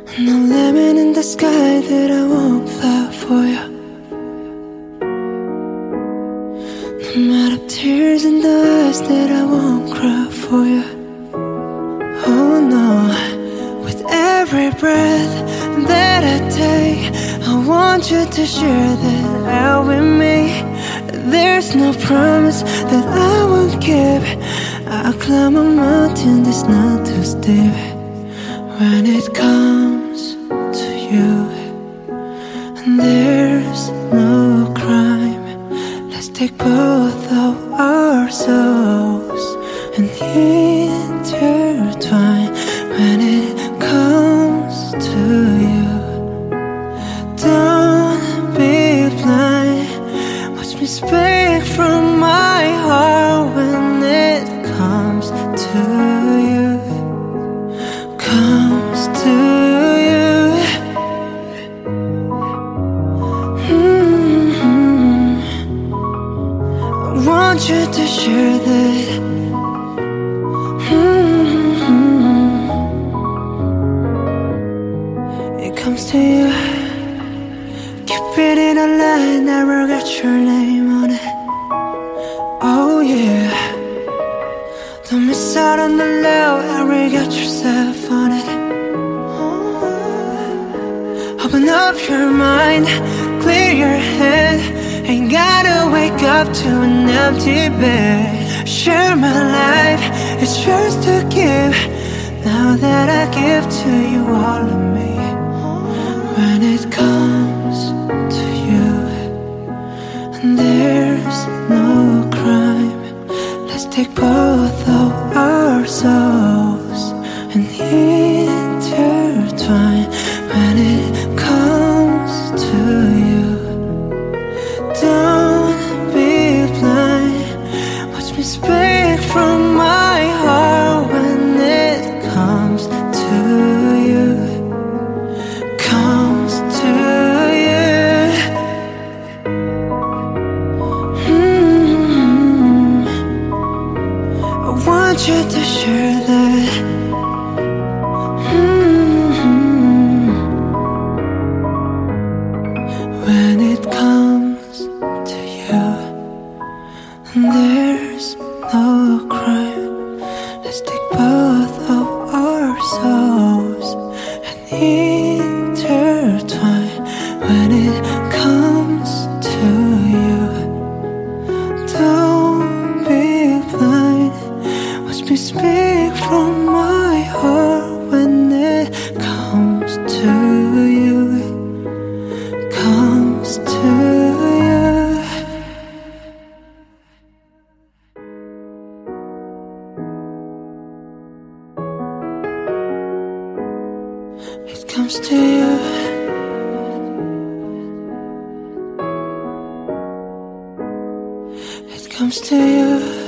No lemon in the sky that I won't fly for you. No amount of tears in the eyes that I won't cry for you. Oh no, with every breath that I take, I want you to share that out with me. There's no promise that I won't keep. I'll climb a mountain that's not too steep. When it comes to you, and there's no crime, let's take both of our souls and intertwine. When it comes to you, don't be blind. Watch me speak from my heart. When it comes to you, comes to you. I want you to share that. It comes to you. Keep it in a line, never got your name on it. Oh yeah. Don't miss out on the love, ever got yourself on it. Open up your mind, clear your head. Ain't gotta wake up to an empty bed. Share my life, it's yours to give. Now that I give to you all of me. When it comes to you, and there's no crime, let's take both of our souls and intertwine. When it comes to you, don't be blind. Watch me speak from my heart. When it comes to you, comes to you. I want you to share that. When it comes to you, and there's no crime, let's take both of our souls and intertwine. When it comes to you, don't be blind. Watch me speak from my heart. When it comes to you, comes to you. It comes to you. It comes to you.